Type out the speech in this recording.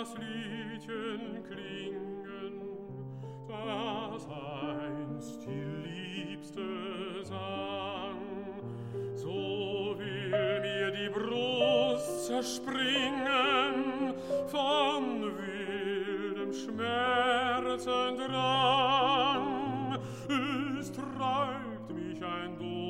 das Liedchen klingen, das einst die Liebste sang. So will mir die Brust zerspringen von wildem Schmerzendrang. Es treibt mich ein